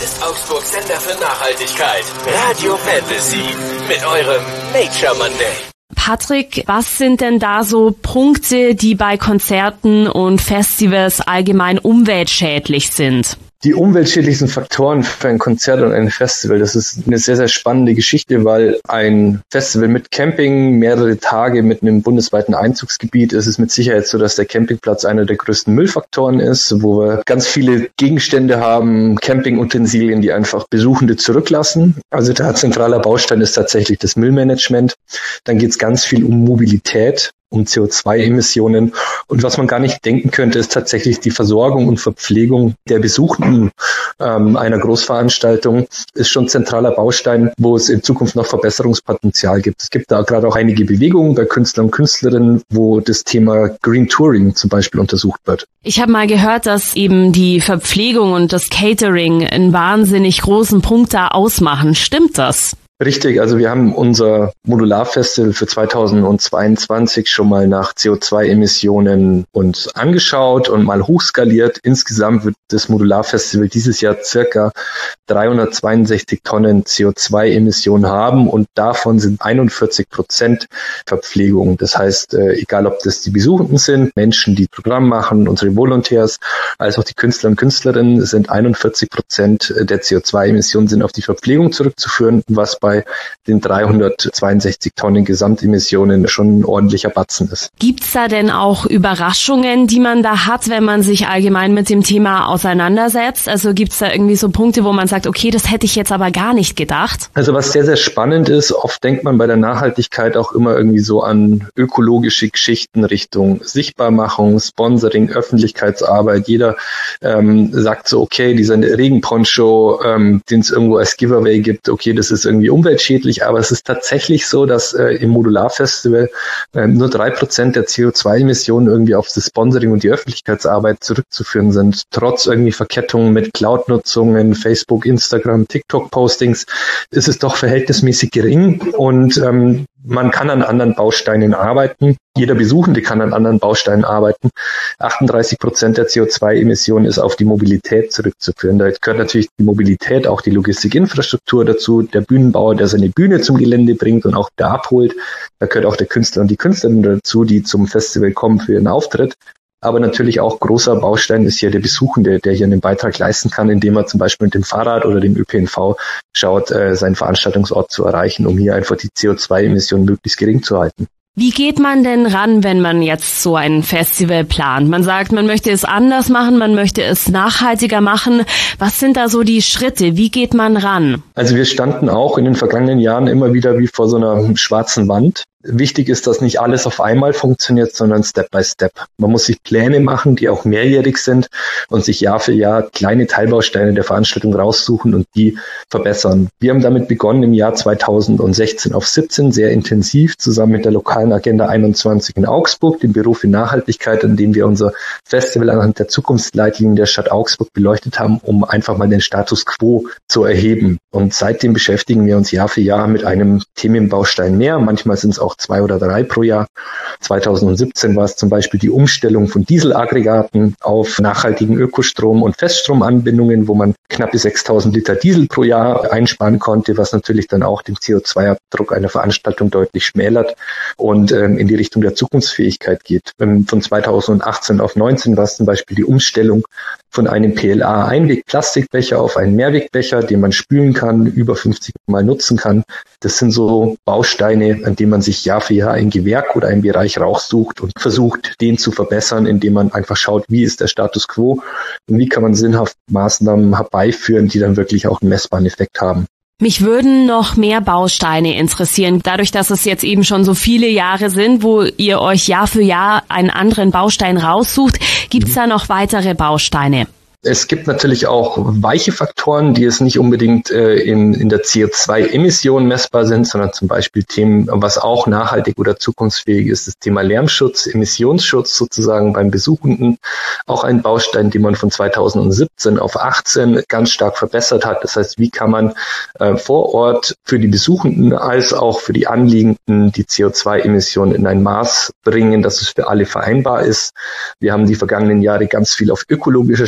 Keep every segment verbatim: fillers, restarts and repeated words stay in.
ist Augsburgs Sender für Nachhaltigkeit. Radio Fantasy mit eurem Nature Monday. Patrick, was sind denn da so Punkte, die bei Konzerten und Festivals allgemein umweltschädlich sind? Die umweltschädlichen Faktoren für ein Konzert und ein Festival, das ist eine sehr, sehr spannende Geschichte, weil ein Festival mit Camping, mehrere Tage mit einem bundesweiten Einzugsgebiet, ist es mit Sicherheit so, dass der Campingplatz einer der größten Müllfaktoren ist, wo wir ganz viele Gegenstände haben, Campingutensilien, die einfach Besuchende zurücklassen. Also der zentraler Baustein ist tatsächlich das Müllmanagement. Dann geht es ganz viel um Mobilität, um C O zwei Emissionen. Und was man gar nicht denken könnte, ist tatsächlich die Versorgung und Verpflegung der Besuchenden ähm, einer Großveranstaltung ist schon zentraler Baustein, wo es in Zukunft noch Verbesserungspotenzial gibt. Es gibt da gerade auch einige Bewegungen bei Künstlern und Künstlerinnen, wo das Thema Green Touring zum Beispiel untersucht wird. Ich habe mal gehört, dass eben die Verpflegung und das Catering einen wahnsinnig großen Punkt da ausmachen. Stimmt das? Richtig, also wir haben unser Modularfestival für zweitausendzweiundzwanzig schon mal nach C O zwei Emissionen uns angeschaut und mal hochskaliert. Insgesamt wird das Modularfestival dieses Jahr circa dreihundertzweiundsechzig Tonnen C O zwei Emissionen haben und davon sind einundvierzig Prozent Verpflegung. Das heißt, äh, egal ob das die Besuchenden sind, Menschen, die Programm machen, unsere Volontärs, als auch die Künstler und Künstlerinnen, sind einundvierzig Prozent der C O zwei Emissionen sind auf die Verpflegung zurückzuführen, was bei den dreihundertzweiundsechzig Tonnen Gesamtemissionen schon ein ordentlicher Batzen ist. Gibt's da denn auch Überraschungen, die man da hat, wenn man sich allgemein mit dem Thema auseinandersetzt? Also gibt's da irgendwie so Punkte, wo man sagt, okay, das hätte ich jetzt aber gar nicht gedacht? Also was sehr, sehr spannend ist, oft denkt man bei der Nachhaltigkeit auch immer irgendwie so an ökologische Geschichten Richtung Sichtbarmachung, Sponsoring, Öffentlichkeitsarbeit. Jeder ähm, sagt so, okay, dieser Regenponcho, ähm, den es irgendwo als Giveaway gibt, okay, das ist irgendwie umweltschädlich, aber es ist tatsächlich so, dass äh, im Modularfestival äh, nur drei Prozent der C O zwei Emissionen irgendwie auf das Sponsoring und die Öffentlichkeitsarbeit zurückzuführen sind. Trotz irgendwie Verkettungen mit Cloud-Nutzungen, Facebook, Instagram, TikTok-Postings ist es doch verhältnismäßig gering und ähm, man kann an anderen Bausteinen arbeiten. Jeder Besuchende kann an anderen Bausteinen arbeiten. achtunddreißig Prozent der C O zwei Emissionen ist auf die Mobilität zurückzuführen. Da gehört natürlich die Mobilität, auch die Logistikinfrastruktur dazu, der Bühnenbauer, der seine Bühne zum Gelände bringt und auch wieder abholt. Da gehört auch der Künstler und die Künstlerin dazu, die zum Festival kommen für ihren Auftritt. Aber natürlich auch großer Baustein ist hier der Besuchende, der hier einen Beitrag leisten kann, indem er zum Beispiel mit dem Fahrrad oder dem Ö P N V schaut, äh, seinen Veranstaltungsort zu erreichen, um hier einfach die C O zwei Emissionen möglichst gering zu halten. Wie geht man denn ran, wenn man jetzt so ein Festival plant? Man sagt, man möchte es anders machen, man möchte es nachhaltiger machen. Was sind da so die Schritte? Wie geht man ran? Also wir standen auch in den vergangenen Jahren immer wieder wie vor so einer schwarzen Wand. Wichtig ist, dass nicht alles auf einmal funktioniert, sondern Step by Step. Man muss sich Pläne machen, die auch mehrjährig sind und sich Jahr für Jahr kleine Teilbausteine der Veranstaltung raussuchen und die verbessern. Wir haben damit begonnen im Jahr zweitausendsechzehn auf siebzehn, sehr intensiv, zusammen mit der lokalen Agenda einundzwanzig in Augsburg, dem Büro für Nachhaltigkeit, in dem wir unser Festival anhand der Zukunftsleitlinien der Stadt Augsburg beleuchtet haben, um einfach mal den Status quo zu erheben. Und seitdem beschäftigen wir uns Jahr für Jahr mit einem Themenbaustein mehr. Manchmal sind es auch zwei oder drei pro Jahr. zweitausendsiebzehn war es zum Beispiel die Umstellung von Dieselaggregaten auf nachhaltigen Ökostrom- und Feststromanbindungen, wo man knappe sechstausend Liter Diesel pro Jahr einsparen konnte, was natürlich dann auch den C O zwei Abdruck einer Veranstaltung deutlich schmälert und ähm, in die Richtung der Zukunftsfähigkeit geht. Ähm, von zweitausendachtzehn auf neunzehn war es zum Beispiel die Umstellung von einem P L A-Einweg-Plastikbecher auf einen Mehrwegbecher, den man spülen kann, über fünfzig Mal nutzen kann. Das sind so Bausteine, an denen man sich Jahr für Jahr ein Gewerk oder einen Bereich raussucht und versucht, den zu verbessern, indem man einfach schaut, wie ist der Status quo und wie kann man sinnhaft Maßnahmen herbeiführen, die dann wirklich auch einen messbaren Effekt haben. Mich würden noch mehr Bausteine interessieren. Dadurch, dass es jetzt eben schon so viele Jahre sind, wo ihr euch Jahr für Jahr einen anderen Baustein raussucht, gibt es da noch weitere Bausteine? Es gibt natürlich auch weiche Faktoren, die es nicht unbedingt äh, in, in der C O zwei Emission messbar sind, sondern zum Beispiel Themen, was auch nachhaltig oder zukunftsfähig ist, das Thema Lärmschutz, Emissionsschutz sozusagen beim Besuchenden. Auch ein Baustein, den man von zweitausendsiebzehn auf achtzehn ganz stark verbessert hat. Das heißt, wie kann man äh, vor Ort für die Besuchenden als auch für die Anliegenden die C O zwei Emissionen in ein Maß bringen, dass es für alle vereinbar ist. Wir haben die vergangenen Jahre ganz viel auf ökologischer Schiene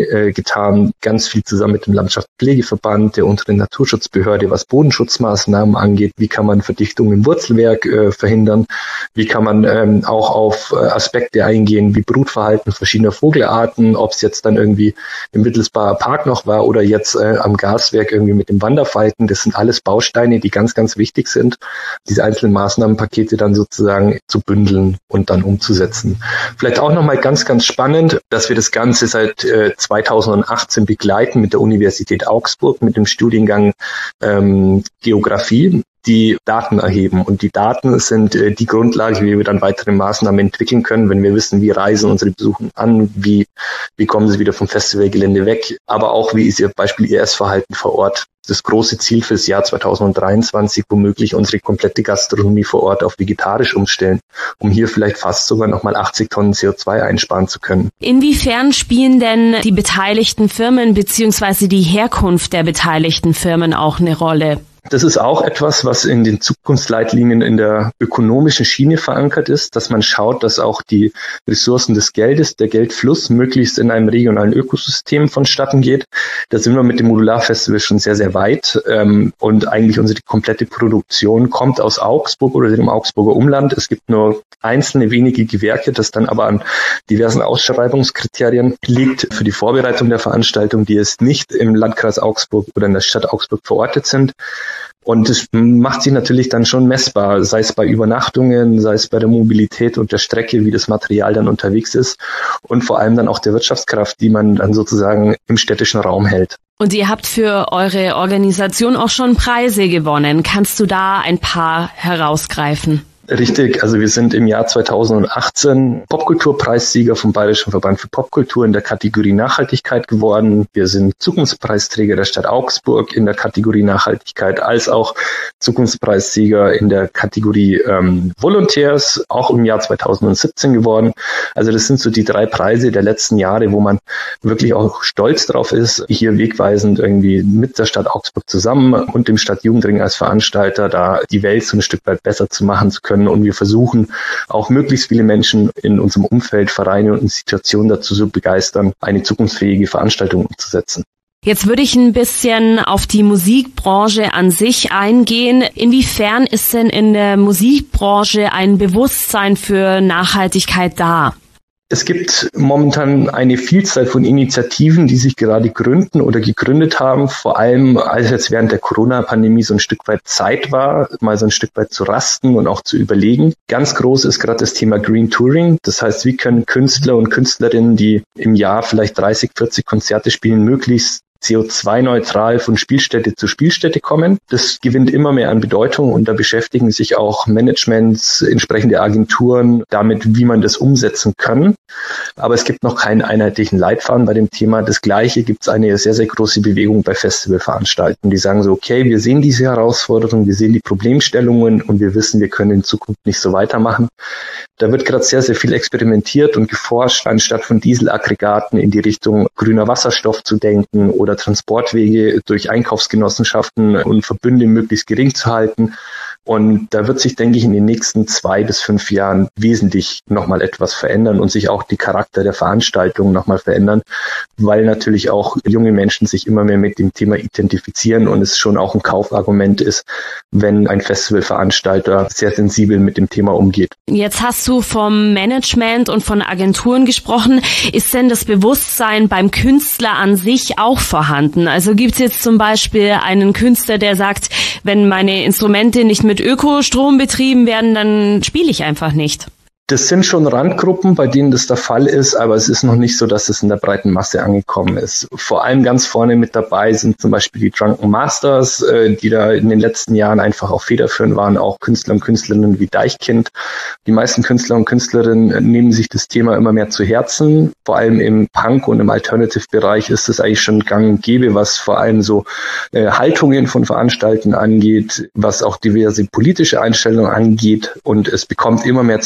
äh, getan, ganz viel zusammen mit dem Landschaftspflegeverband, der unteren Naturschutzbehörde, was Bodenschutzmaßnahmen angeht. Wie kann man Verdichtung im Wurzelwerk äh, verhindern? Wie kann man ähm, auch auf äh, Aspekte eingehen, wie Brutverhalten verschiedener Vogelarten, ob es jetzt dann irgendwie im Wittelsbacher Park noch war oder jetzt äh, am Gaswerk irgendwie mit dem Wanderfalken. Das sind alles Bausteine, die ganz, ganz wichtig sind, diese einzelnen Maßnahmenpakete dann sozusagen zu bündeln und dann umzusetzen. Vielleicht auch nochmal ganz, ganz spannend, dass wir das Ganze seit äh, zweitausendachtzehn begleiten mit der Universität Augsburg, mit dem Studiengang ähm, Geografie, die Daten erheben. Und die Daten sind äh, die Grundlage, wie wir dann weitere Maßnahmen entwickeln können, wenn wir wissen, wie reisen unsere Besucher an, wie, wie kommen sie wieder vom Festivalgelände weg, aber auch, wie ist ihr Beispiel ihr Essverhalten vor Ort. Das große Ziel fürs Jahr zweitausenddreiundzwanzig, womöglich unsere komplette Gastronomie vor Ort auf vegetarisch umstellen, um hier vielleicht fast sogar nochmal achtzig Tonnen C O zwei einsparen zu können. Inwiefern spielen denn die beteiligten Firmen bzw. die Herkunft der beteiligten Firmen auch eine Rolle? Das ist auch etwas, was in den Zukunftsleitlinien in der ökonomischen Schiene verankert ist, dass man schaut, dass auch die Ressourcen des Geldes, der Geldfluss möglichst in einem regionalen Ökosystem vonstatten geht. Da sind wir mit dem Modularfestival schon sehr, sehr weit. Und eigentlich unsere komplette Produktion kommt aus Augsburg oder dem Augsburger Umland. Es gibt nur einzelne wenige Gewerke, das dann aber an diversen Ausschreibungskriterien liegt für die Vorbereitung der Veranstaltung, die es nicht im Landkreis Augsburg oder in der Stadt Augsburg verortet sind. Und es macht sich natürlich dann schon messbar, sei es bei Übernachtungen, sei es bei der Mobilität und der Strecke, wie das Material dann unterwegs ist und vor allem dann auch der Wirtschaftskraft, die man dann sozusagen im städtischen Raum hält. Und ihr habt für eure Organisation auch schon Preise gewonnen. Kannst du da ein paar herausgreifen? Richtig, also wir sind im Jahr zweitausendachtzehn Popkulturpreissieger vom Bayerischen Verband für Popkultur in der Kategorie Nachhaltigkeit geworden. Wir sind Zukunftspreisträger der Stadt Augsburg in der Kategorie Nachhaltigkeit, als auch Zukunftspreissieger in der Kategorie ähm, Volunteers, auch im Jahr zweitausendsiebzehn geworden. Also das sind so die drei Preise der letzten Jahre, wo man wirklich auch stolz drauf ist, hier wegweisend irgendwie mit der Stadt Augsburg zusammen und dem Stadtjugendring als Veranstalter da die Welt so ein Stück weit besser zu machen zu können. Und wir versuchen auch möglichst viele Menschen in unserem Umfeld, Vereine und Institutionen dazu zu begeistern, eine zukunftsfähige Veranstaltung umzusetzen. Jetzt würde ich ein bisschen auf die Musikbranche an sich eingehen. Inwiefern ist denn in der Musikbranche ein Bewusstsein für Nachhaltigkeit da? Es gibt momentan eine Vielzahl von Initiativen, die sich gerade gründen oder gegründet haben, vor allem als jetzt während der Corona-Pandemie so ein Stück weit Zeit war, mal so ein Stück weit zu rasten und auch zu überlegen. Ganz groß ist gerade das Thema Green Touring. Das heißt, wie können Künstler und Künstlerinnen, die im Jahr vielleicht dreißig, vierzig Konzerte spielen, möglichst C O zwei neutral von Spielstätte zu Spielstätte kommen. Das gewinnt immer mehr an Bedeutung und da beschäftigen sich auch Managements, entsprechende Agenturen damit, wie man das umsetzen kann. Aber es gibt noch keinen einheitlichen Leitfaden bei dem Thema. Das Gleiche gibt es eine sehr, sehr große Bewegung bei Festivalveranstaltungen. Die sagen so, okay, wir sehen diese Herausforderungen, wir sehen die Problemstellungen und wir wissen, wir können in Zukunft nicht so weitermachen. Da wird gerade sehr, sehr viel experimentiert und geforscht, anstatt von Dieselaggregaten in die Richtung grüner Wasserstoff zu denken oder Transportwege durch Einkaufsgenossenschaften und Verbünde möglichst gering zu halten. Und da wird sich, denke ich, in den nächsten zwei bis fünf Jahren wesentlich nochmal etwas verändern und sich auch die Charakter der Veranstaltungen nochmal verändern, weil natürlich auch junge Menschen sich immer mehr mit dem Thema identifizieren und es schon auch ein Kaufargument ist, wenn ein Festivalveranstalter sehr sensibel mit dem Thema umgeht. Jetzt hast du vom Management und von Agenturen gesprochen. Ist denn das Bewusstsein beim Künstler an sich auch vorhanden? Also gibt es jetzt zum Beispiel einen Künstler, der sagt, wenn meine Instrumente nicht mit Ökostrom betrieben werden, dann spiele ich einfach nicht. Das sind schon Randgruppen, bei denen das der Fall ist, aber es ist noch nicht so, dass es in der breiten Masse angekommen ist. Vor allem ganz vorne mit dabei sind zum Beispiel die Drunken Masters, die da in den letzten Jahren einfach auch federführend waren, auch Künstler und Künstlerinnen wie Deichkind. Die meisten Künstler und Künstlerinnen nehmen sich das Thema immer mehr zu Herzen. Vor allem im Punk- und im Alternative-Bereich ist es eigentlich schon gang und gäbe, was vor allem so äh, Haltungen von Veranstaltern angeht, was auch diverse politische Einstellungen angeht. Und es bekommt immer mehr zentrale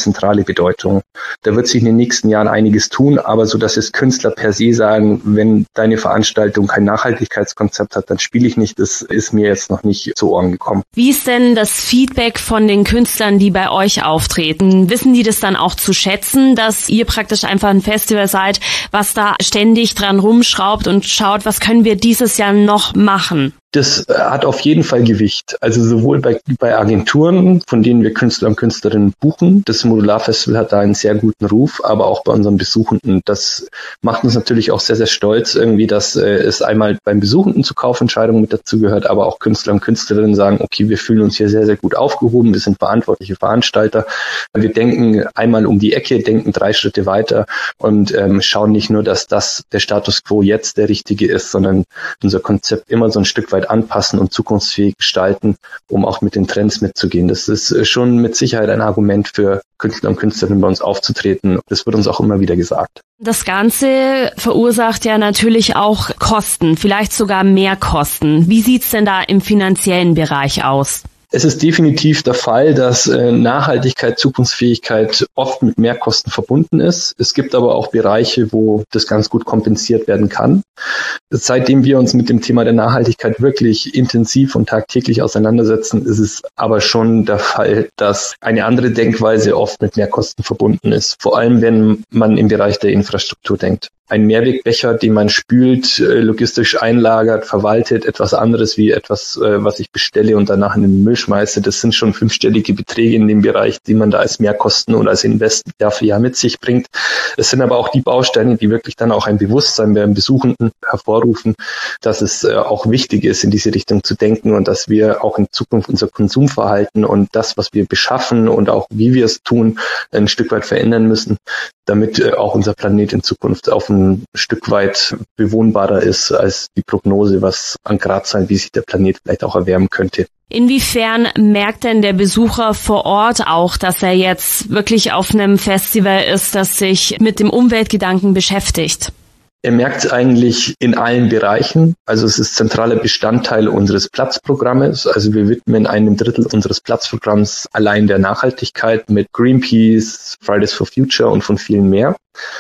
Bedeutung. Da wird sich in den nächsten Jahren einiges tun, aber so, dass es Künstler per se sagen, wenn deine Veranstaltung kein Nachhaltigkeitskonzept hat, dann spiele ich nicht, das ist mir jetzt noch nicht zu Ohren gekommen. Wie ist denn das Feedback von den Künstlern, die bei euch auftreten? Wissen die das dann auch zu schätzen, dass ihr praktisch einfach ein Festival seid, was da ständig dran rumschraubt und schaut, was können wir dieses Jahr noch machen? Das hat auf jeden Fall Gewicht. Also sowohl bei, bei Agenturen, von denen wir Künstler und Künstlerinnen buchen. Das Modular-Festival hat da einen sehr guten Ruf, aber auch bei unseren Besuchenden. Das macht uns natürlich auch sehr, sehr stolz irgendwie, dass äh, es einmal beim Besuchenden zu Kaufentscheidungen mit dazu gehört, aber auch Künstler und Künstlerinnen sagen, okay, wir fühlen uns hier sehr, sehr gut aufgehoben. Wir sind verantwortliche Veranstalter. Wir denken einmal um die Ecke, denken drei Schritte weiter und ähm, schauen nicht nur, dass das der Status quo jetzt der richtige ist, sondern unser Konzept immer so ein Stück weit anpassen und zukunftsfähig gestalten, um auch mit den Trends mitzugehen. Das ist schon mit Sicherheit ein Argument für Künstler und Künstlerinnen bei uns aufzutreten. Das wird uns auch immer wieder gesagt. Das Ganze verursacht ja natürlich auch Kosten, vielleicht sogar mehr Kosten. Wie sieht's denn da im finanziellen Bereich aus? Es ist definitiv der Fall, dass äh, Nachhaltigkeit, Zukunftsfähigkeit oft mit Mehrkosten verbunden ist. Es gibt aber auch Bereiche, wo das ganz gut kompensiert werden kann. Seitdem wir uns mit dem Thema der Nachhaltigkeit wirklich intensiv und tagtäglich auseinandersetzen, ist es aber schon der Fall, dass eine andere Denkweise oft mit Mehrkosten verbunden ist. Vor allem, wenn man im Bereich der Infrastruktur denkt. Ein Mehrwegbecher, den man spült, logistisch einlagert, verwaltet, etwas anderes wie etwas, was ich bestelle und danach in den Müll schmeiße. Das sind schon fünfstellige Beträge in dem Bereich, die man da als Mehrkosten oder als Invest Jahr für Jahr mit sich bringt. Es sind aber auch die Bausteine, die wirklich dann auch ein Bewusstsein beim Besuchenden hervorrufen, dass es auch wichtig ist, in diese Richtung zu denken und dass wir auch in Zukunft unser Konsumverhalten und das, was wir beschaffen und auch wie wir es tun, ein Stück weit verändern müssen, damit auch unser Planet in Zukunft auf ein Stück weit bewohnbarer ist als die Prognose, was an Grad sein, wie sich der Planet vielleicht auch erwärmen könnte. Inwiefern merkt denn der Besucher vor Ort auch, dass er jetzt wirklich auf einem Festival ist, das sich mit dem Umweltgedanken beschäftigt? Er merkt es eigentlich in allen Bereichen. Also es ist zentraler Bestandteil unseres Platzprogrammes. Also wir widmen einem Drittel unseres Platzprogramms allein der Nachhaltigkeit mit Greenpeace, Fridays for Future und von vielen mehr.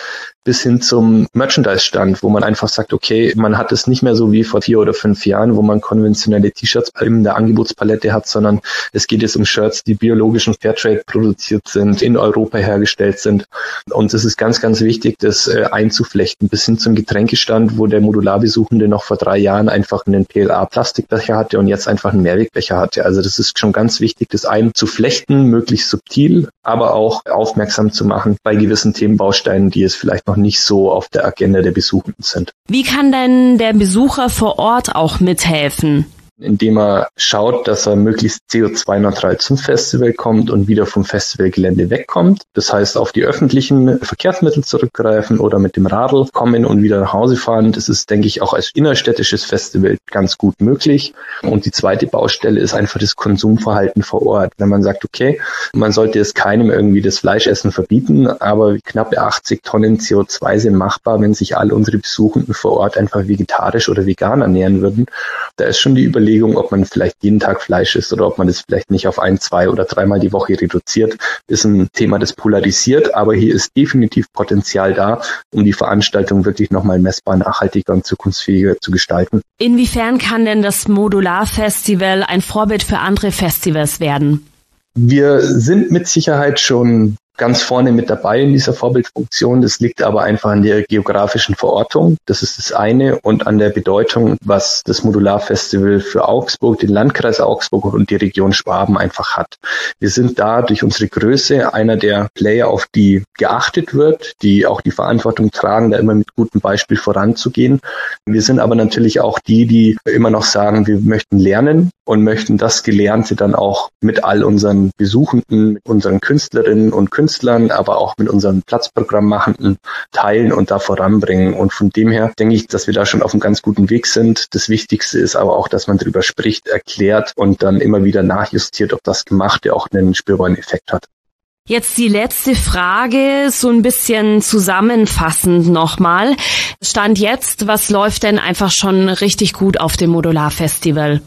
Bis hin zum Merchandise-Stand, wo man einfach sagt, okay, man hat es nicht mehr so wie vor vier oder fünf Jahren, wo man konventionelle T-Shirts in der Angebotspalette hat, sondern es geht jetzt um Shirts, die biologisch und Fairtrade produziert sind, in Europa hergestellt sind. Und es ist ganz, ganz wichtig, das äh, einzuflechten, bis hin zum Getränkestand, wo der Modularbesuchende noch vor drei Jahren einfach einen P L A-Plastikbecher hatte und jetzt einfach einen Mehrwegbecher hatte. Also das ist schon ganz wichtig, das einzuflechten, möglichst subtil, aber auch aufmerksam zu machen bei gewissen Themenbausteinen, die es vielleicht noch nicht so auf der Agenda der Besuchenden sind. Wie kann denn der Besucher vor Ort auch mithelfen? Indem er schaut, dass er möglichst C O zwei neutral zum Festival kommt und wieder vom Festivalgelände wegkommt. Das heißt, auf die öffentlichen Verkehrsmittel zurückgreifen oder mit dem Radl kommen und wieder nach Hause fahren. Das ist, denke ich, auch als innerstädtisches Festival ganz gut möglich. Und die zweite Baustelle ist einfach das Konsumverhalten vor Ort. Wenn man sagt, okay, man sollte es keinem irgendwie das Fleischessen verbieten, aber knappe achtzig Tonnen C O zwei sind machbar, wenn sich alle unsere Besuchenden vor Ort einfach vegetarisch oder vegan ernähren würden. Da ist schon die Überlegung, ob man vielleicht jeden Tag Fleisch isst oder ob man das vielleicht nicht auf ein, zwei oder dreimal die Woche reduziert, ist ein Thema, das polarisiert, aber hier ist definitiv Potenzial da, um die Veranstaltung wirklich nochmal messbar, nachhaltiger und zukunftsfähiger zu gestalten. Inwiefern kann denn das Modular-Festival ein Vorbild für andere Festivals werden? Wir sind mit Sicherheit schon ganz vorne mit dabei in dieser Vorbildfunktion. Das liegt aber einfach an der geografischen Verortung. Das ist das eine und an der Bedeutung, was das Modularfestival für Augsburg, den Landkreis Augsburg und die Region Schwaben einfach hat. Wir sind da durch unsere Größe einer der Player, auf die geachtet wird, die auch die Verantwortung tragen, da immer mit gutem Beispiel voranzugehen. Wir sind aber natürlich auch die, die immer noch sagen, wir möchten lernen und möchten das Gelernte dann auch mit all unseren Besuchenden, mit unseren Künstlerinnen und Künstlern, aber auch mit unseren Platzprogrammmachenden teilen und da voranbringen. Und von dem her denke ich, dass wir da schon auf einem ganz guten Weg sind. Das Wichtigste ist aber auch, dass man darüber spricht, erklärt und dann immer wieder nachjustiert, ob das Gemachte auch einen spürbaren Effekt hat. Jetzt die letzte Frage, so ein bisschen zusammenfassend nochmal. Stand jetzt, was läuft denn einfach schon richtig gut auf dem Modularfestival?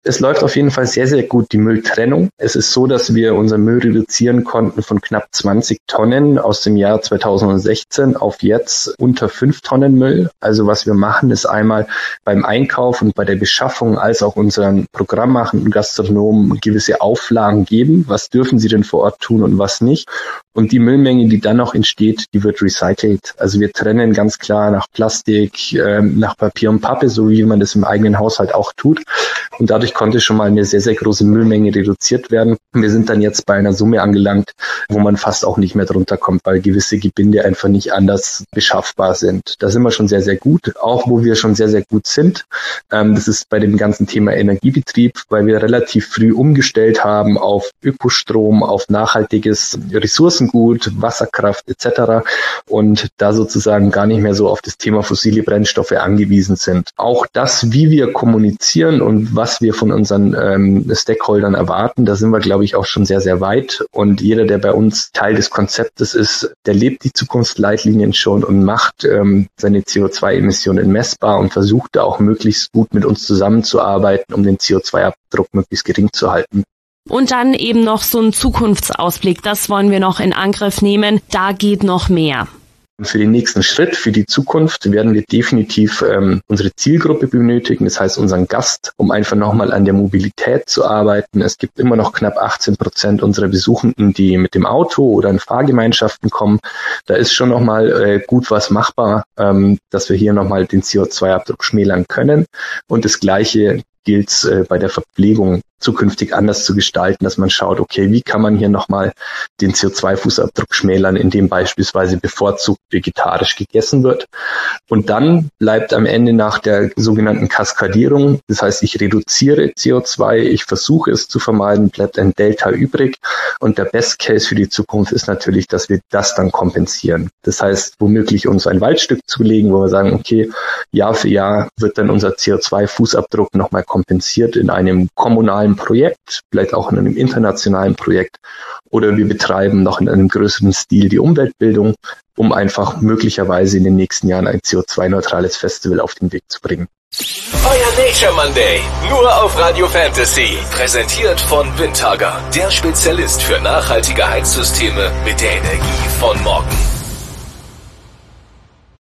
Es läuft auf jeden Fall sehr, sehr gut die Mülltrennung. Es ist so, dass wir unseren Müll reduzieren konnten von knapp zwanzig Tonnen aus dem Jahr zweitausendsechzehn auf jetzt unter fünf Tonnen Müll. Also was wir machen, ist einmal beim Einkauf und bei der Beschaffung als auch unseren Programmmachenden und Gastronomen gewisse Auflagen geben. Was dürfen sie denn vor Ort tun und was nicht? Und die Müllmenge, die dann noch entsteht, die wird recycelt. Also wir trennen ganz klar nach Plastik, äh, nach Papier und Pappe, so wie man das im eigenen Haushalt auch tut. Und dadurch konnte schon mal eine sehr, sehr große Müllmenge reduziert werden. Wir sind dann jetzt bei einer Summe angelangt, wo man fast auch nicht mehr drunter kommt, weil gewisse Gebinde einfach nicht anders beschaffbar sind. Da sind wir schon sehr, sehr gut. Auch wo wir schon sehr, sehr gut sind, ähm, das ist bei dem ganzen Thema Energiebetrieb, weil wir relativ früh umgestellt haben auf Ökostrom, auf nachhaltiges Ressourcengut, Wasserkraft et cetera und da sozusagen gar nicht mehr so auf das Thema fossile Brennstoffe angewiesen sind. Auch das, wie wir kommunizieren und was wir von unseren ähm, Stakeholdern erwarten, da sind wir, glaube ich, auch schon sehr, sehr weit. Und jeder, der bei uns Teil des Konzeptes ist, der lebt die Zukunftsleitlinien schon und macht ähm, seine C O zwei Emissionen messbar und versucht da auch möglichst gut mit uns zusammenzuarbeiten, um den C O zwei Abdruck möglichst gering zu halten. Und dann eben noch so ein Zukunftsausblick, das wollen wir noch in Angriff nehmen, da geht noch mehr. Für den nächsten Schritt, für die Zukunft, werden wir definitiv ähm, unsere Zielgruppe benötigen, das heißt unseren Gast, um einfach nochmal an der Mobilität zu arbeiten. Es gibt immer noch knapp achtzehn Prozent unserer Besuchenden, die mit dem Auto oder in Fahrgemeinschaften kommen. Da ist schon nochmal äh, gut was machbar, ähm, dass wir hier nochmal den C O zwei Abdruck schmälern können. Und das Gleiche gilt es äh, bei der Verpflegung zukünftig anders zu gestalten, dass man schaut, okay, wie kann man hier nochmal den C O zwei Fußabdruck schmälern, indem beispielsweise bevorzugt vegetarisch gegessen wird. Und dann bleibt am Ende nach der sogenannten Kaskadierung, das heißt, ich reduziere C O zwei, ich versuche es zu vermeiden, bleibt ein Delta übrig. Und der Best Case für die Zukunft ist natürlich, dass wir das dann kompensieren. Das heißt, womöglich uns ein Waldstück zulegen, wo wir sagen, okay, Jahr für Jahr wird dann unser C O zwei Fußabdruck nochmal kompensiert in einem kommunalen Projekt, vielleicht auch in einem internationalen Projekt, oder wir betreiben noch in einem größeren Stil die Umweltbildung, um einfach möglicherweise in den nächsten Jahren ein C O zwei neutrales Festival auf den Weg zu bringen. Euer Nature Monday, nur auf Radio Fantasy. Präsentiert von Windhager, der Spezialist für nachhaltige Heizsysteme mit der Energie von morgen.